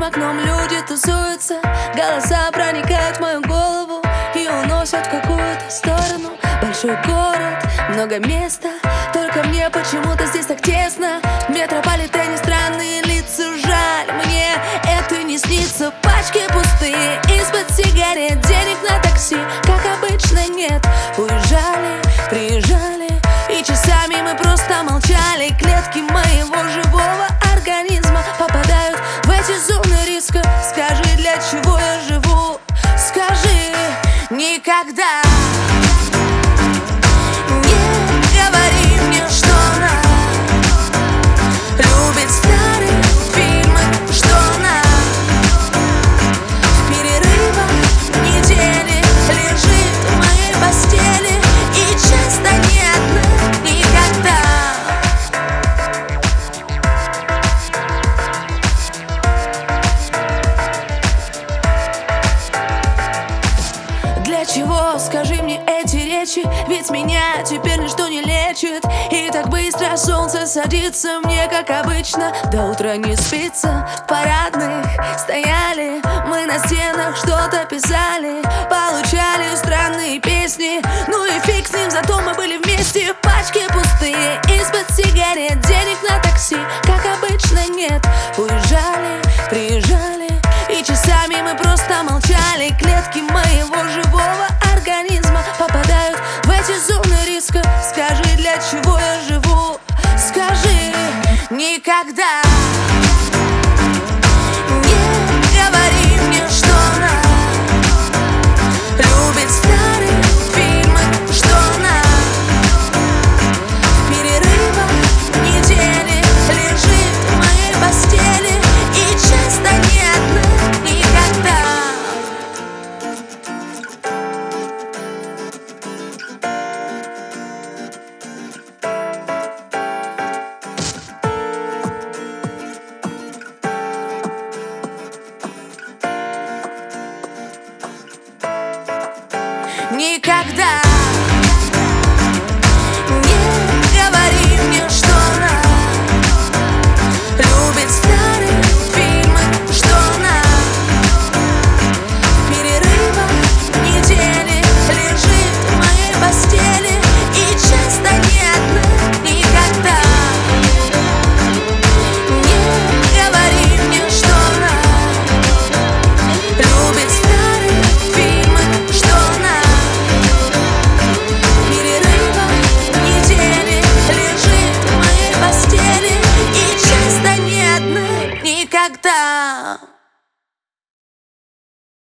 окном люди тусуются, голоса проникают в мою голову и уносят в какую-то сторону. Большой город, много места, только мне почему-то здесь так тесно. В метрополитене странные лица, жаль, мне это не снится. Пачки пустые, из-под сигарет, денег на такси, как обычно, нет. Уезжали, приезжали, и часами мы просто молчали. Клетки моего живого организма попадают в эти зоны риска. Скажи, для чего я живу? Скажи, никогда не говори мне, что она любит старые фильмы, что она в перерывах недели лежит в моей постели и часто не одна, никогда. Для чего, скажи мне, эти речи? Ведь меня теперь ничто не лечит. И так быстро солнце садится, мне, как обычно, до утра не спится. В парадных стояли, мы на стенах что-то писали, получали странные песни. Ну и фиг с ним, зато мы были вместе. Пачки пустые, из-под сигарет, денег на такси, как обычно, нет. Уезжали, приезжали, и часами мы просто молчали. Клетки моего живого организма попадают в эти зоны риска. Скажи, для чего я живу? Скажи, никогда не говори мне, что она любит старые фильмы, что она в перерывах недели лежит в моей постели и часто не одна, никогда. Никогда не говори мне, что она любит старые фильмы, что она в перерывах недели лежит в моей постели и часто не одна, никогда. Не говори мне, что она любит старые фильмы, что она в перерывах недели лежит в моей постели и часто не одна, никогда.